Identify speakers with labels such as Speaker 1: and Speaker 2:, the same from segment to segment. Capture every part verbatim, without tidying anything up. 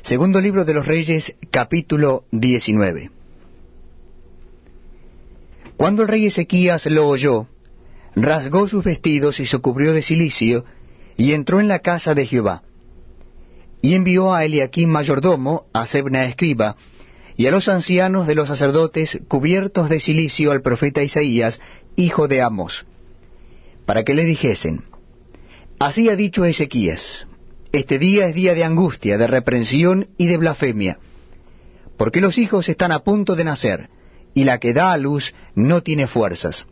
Speaker 1: Segundo libro de los Reyes, capítulo diecinueve. Cuando el rey Ezequías lo oyó, rasgó sus vestidos y se cubrió de cilicio, y entró en la casa de Jehová. Y envió a Eliaquim mayordomo, a Sebna escriba, y a los ancianos de los sacerdotes cubiertos de cilicio al profeta Isaías, hijo de Amos, para que le dijesen: Así ha dicho Ezequías: Este día es día de angustia, de reprensión y de blasfemia, porque los hijos están a punto de nacer, y la que da a luz no tiene fuerzas.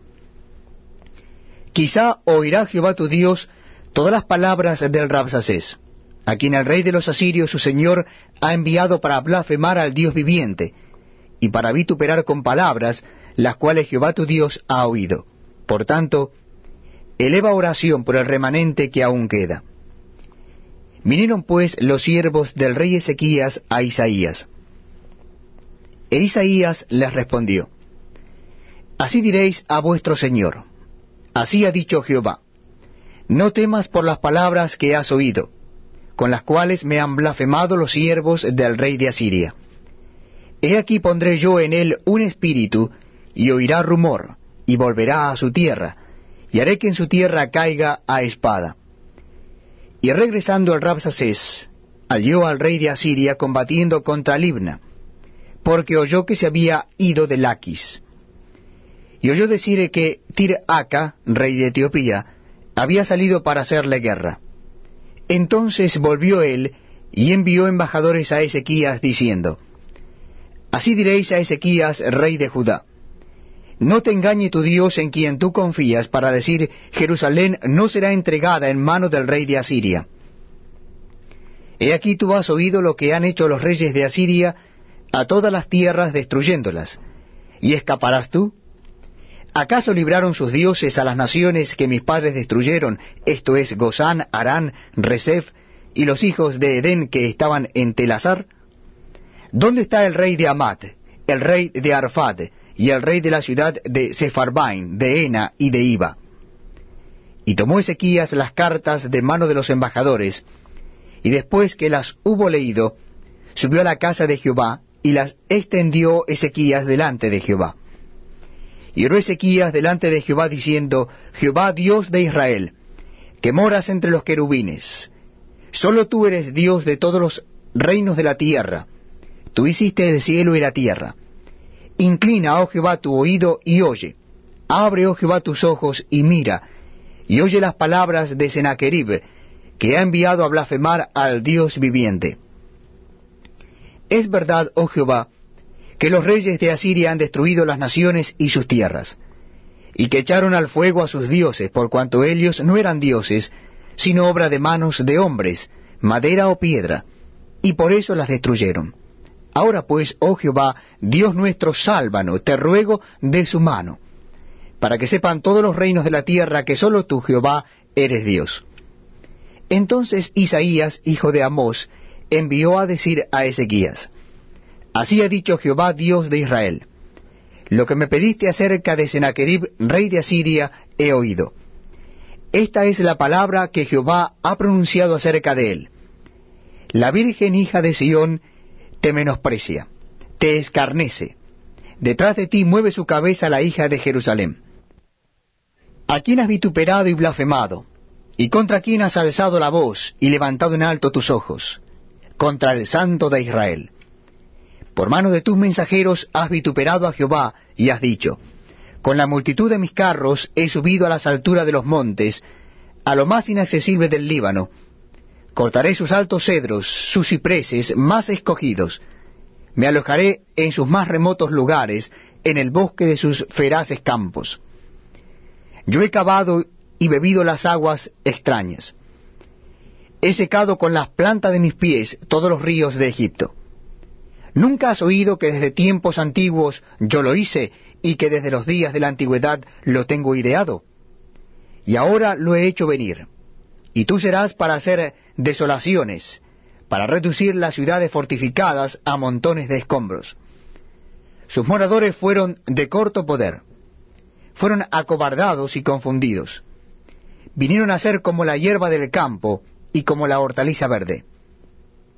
Speaker 1: Quizá oirá Jehová tu Dios todas las palabras del Rabsacés, a quien el rey de los asirios su señor ha enviado para blasfemar al Dios viviente, y para vituperar con palabras las cuales Jehová tu Dios ha oído. Por tanto, eleva oración por el remanente que aún queda. Vinieron pues los siervos del rey Ezequías a Isaías. E Isaías les respondió: Así diréis a vuestro señor: Así ha dicho Jehová: No temas por las palabras que has oído, con las cuales me han blasfemado los siervos del rey de Asiria. He aquí pondré yo en él un espíritu, y oirá rumor, y volverá a su tierra, y haré que en su tierra caiga a espada. Y regresando el Rabsacés, halló al rey de Asiria combatiendo contra Libna, porque oyó que se había ido de Laquis. Y oyó decir que Tir-Aca, rey de Etiopía, había salido para hacerle guerra. Entonces volvió él, y envió embajadores a Ezequías, diciendo: Así diréis a Ezequías, rey de Judá: No te engañe tu Dios en quien tú confías, para decir: Jerusalén no será entregada en mano del rey de Asiria. He aquí tú has oído lo que han hecho los reyes de Asiria a todas las tierras, destruyéndolas. ¿Y escaparás tú? ¿Acaso libraron sus dioses a las naciones que mis padres destruyeron, esto es, Gozán, Harán, Resef, y los hijos de Edén que estaban en Telasar? ¿Dónde está el rey de Amat, el rey de Arfad, y el rey de la ciudad de Sepharvaim, de Ena y de Iba? Y tomó Ezequías las cartas de mano de los embajadores, y después que las hubo leído, subió a la casa de Jehová, y las extendió Ezequías delante de Jehová. Y oró Ezequías delante de Jehová, diciendo: Jehová, Dios de Israel, que moras entre los querubines, solo tú eres Dios de todos los reinos de la tierra. Tú hiciste el cielo y la tierra. Inclina, oh Jehová, tu oído y oye. Abre, oh Jehová, tus ojos y mira, y oye las palabras de Sennacherib, que ha enviado a blasfemar al Dios viviente. Es verdad, oh Jehová, que los reyes de Asiria han destruido las naciones y sus tierras, y que echaron al fuego a sus dioses, por cuanto ellos no eran dioses, sino obra de manos de hombres, madera o piedra, y por eso las destruyeron. Ahora pues, oh Jehová, Dios nuestro, sálvanos, te ruego, de su mano, para que sepan todos los reinos de la tierra que solo tú, Jehová, eres Dios. Entonces Isaías, hijo de Amós, envió a decir a Ezequías: Así ha dicho Jehová, Dios de Israel: Lo que me pediste acerca de Sennacherib, rey de Asiria, he oído. Esta es la palabra que Jehová ha pronunciado acerca de él: La virgen hija de Sión te menosprecia, te escarnece. Detrás de ti mueve su cabeza la hija de Jerusalén. ¿A quién has vituperado y blasfemado? ¿Y contra quién has alzado la voz y levantado en alto tus ojos? Contra el Santo de Israel. Por mano de tus mensajeros has vituperado a Jehová, y has dicho: Con la multitud de mis carros he subido a las alturas de los montes, a lo más inaccesible del Líbano. Cortaré sus altos cedros, sus cipreses más escogidos. Me alojaré en sus más remotos lugares, en el bosque de sus feraces campos. Yo he cavado y bebido las aguas extrañas. He secado con las plantas de mis pies todos los ríos de Egipto. ¿Nunca has oído que desde tiempos antiguos yo lo hice, y que desde los días de la antigüedad lo tengo ideado? Y ahora lo he hecho venir. Y tú serás para hacer desolaciones, para reducir las ciudades fortificadas a montones de escombros. Sus moradores fueron de corto poder, fueron acobardados y confundidos. Vinieron a ser como la hierba del campo y como la hortaliza verde.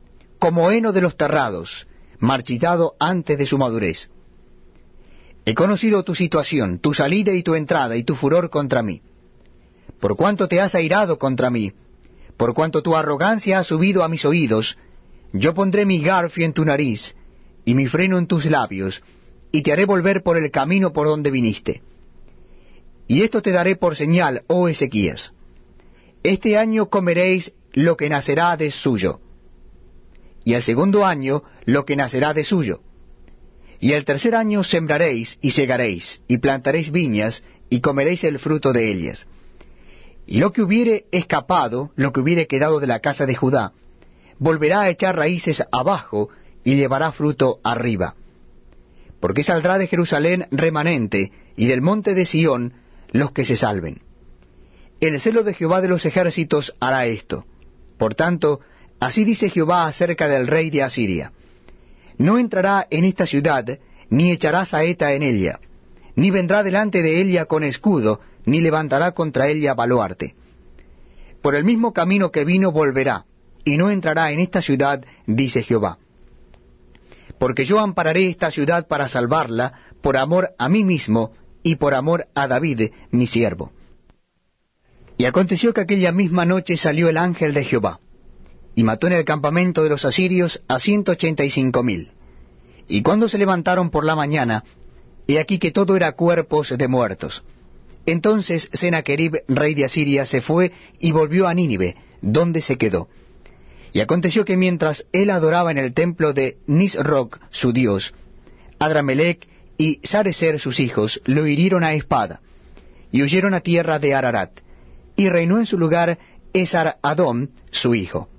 Speaker 1: como heno de los terrados, marchitado antes de su madurez. He conocido tu situación, tu salida y tu entrada, y tu furor contra mí. Por cuanto te has airado contra mí, por cuanto tu arrogancia ha subido a mis oídos, yo pondré mi garfio en tu nariz, y mi freno en tus labios, y te haré volver por el camino por donde viniste. Y esto te daré por señal, oh Ezequías. Este año comeréis lo que nacerá de suyo, y el segundo año lo que nacerá de suyo. Y el tercer año sembraréis y segaréis, y plantaréis viñas, y comeréis el fruto de ellas. Y lo que hubiere escapado, lo que hubiere quedado de la casa de Judá, volverá a echar raíces abajo, y llevará fruto arriba. Porque saldrá de Jerusalén remanente, y del monte de Sión los que se salven. El celo de Jehová de los ejércitos hará esto. Por tanto, así dice Jehová acerca del rey de Asiria: no entrará en esta ciudad, ni echará saeta en ella, ni vendrá delante de ella con escudo, ni levantará contra ella baluarte. Por el mismo camino que vino volverá, y no entrará en esta ciudad, dice Jehová. Porque yo ampararé esta ciudad para salvarla, por amor a mí mismo, y por amor a David, mi siervo. Y aconteció que aquella misma noche salió el ángel de Jehová, y mató en el campamento de los asirios a ciento ochenta y cinco mil. Y cuando se levantaron por la mañana, he aquí que todo era cuerpos de muertos. Entonces Sennacherib, rey de Asiria, se fue y volvió a Nínive, donde se quedó. Y aconteció que mientras él adoraba en el templo de Nisroch, su dios, Adramelech y Sarecer, sus hijos, lo hirieron a espada, y huyeron a tierra de Ararat, y reinó en su lugar Esar-Adón, su hijo.